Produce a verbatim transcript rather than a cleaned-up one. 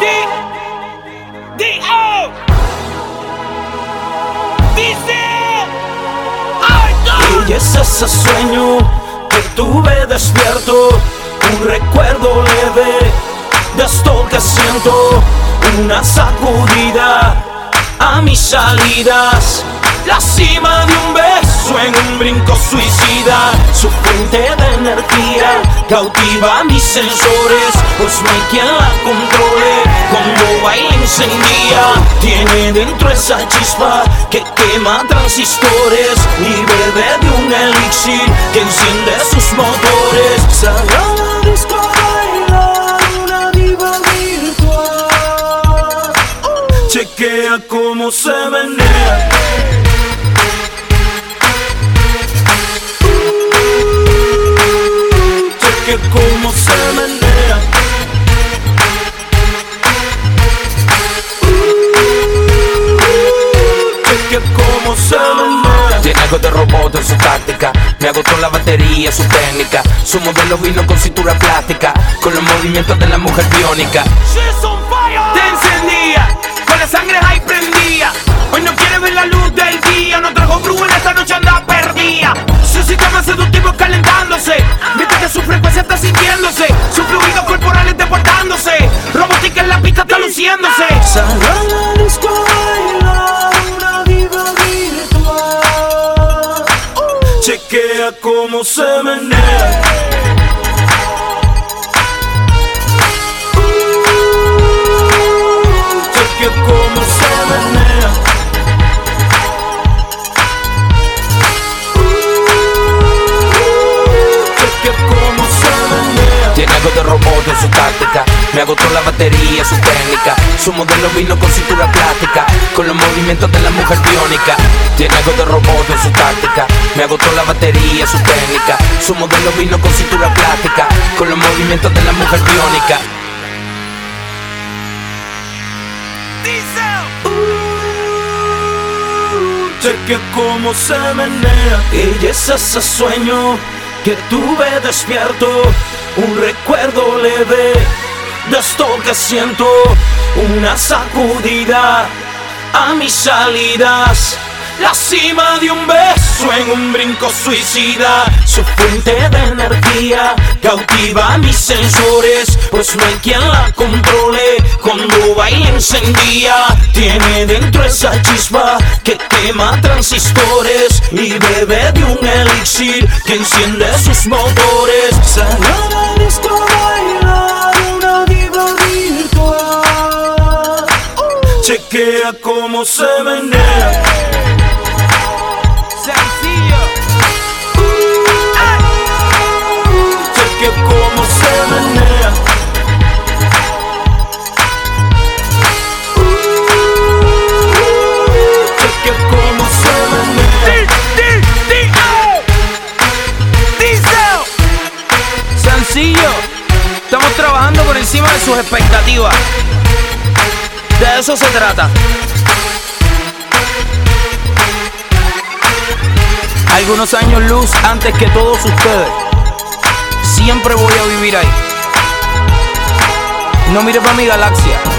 D O Dice Ay, no. Y es ese sueño que tuve despierto, un recuerdo leve de esto que siento, una sacudida a mis salidas, la cima de un beso en un brinco suicida, su fuente de energía cautiva mis sensores, pues no hay quien la controle, cuando baila encendida, tiene dentro esa chispa que quema transistores y bebe de un elixir que enciende sus motores. Salió a la disco a bailar una diva virtual, chequea cómo se menea. Que como se menea, uh, que como se menea. Tiene algo de robot en su táctica, me agotó la batería, su técnica. Su modelo vino con cintura plástica, con los movimientos de la mujer biónica. Te encendía, con la sangre ahí prendía. Hoy no quiere ver la luz del día, no trajo brujo en esta noche anda perdida. Su sistema seductivo calentándose, mientras que su frecuencia está sintiéndose, sus fluidos corporales deportándose, robótica en la pista está luciéndose. Salió a la disco a bailar una diva virtual, chequea cómo se menea. Chequea cómo se menea. Tiene algo de robot en su táctica, me agotó la batería, su técnica. Su modelo vino con cintura plástica, con los movimientos de la mujer biónica. Tiene algo de robot en su táctica, me agotó la batería, su técnica. Su modelo vino con cintura plástica, con los movimientos de la mujer biónica. Uh, chequea cómo se menea. Y es ese sueño que tuve despierto, un recuerdo leve de esto que siento, una sacudida a mis salidas, la cima de un beso en un brinco suicida, su fuente de energía cautiva mis sensores, pues no hay quien la controle, cuando baila encendida, tiene dentro esa chispa que quema transistores y bebe de un elixir que enciende sus motores. Salió a la disco a bailar una diva virtual, chequea cómo se menea. Sencillo. Chequea cómo se menea. Chequea cómo se menea. Sencillo. Estamos trabajando por encima de sus expectativas. De eso se trata. Algunos años luz antes que todos ustedes. Siempre voy a vivir ahí. No mire para mi galaxia.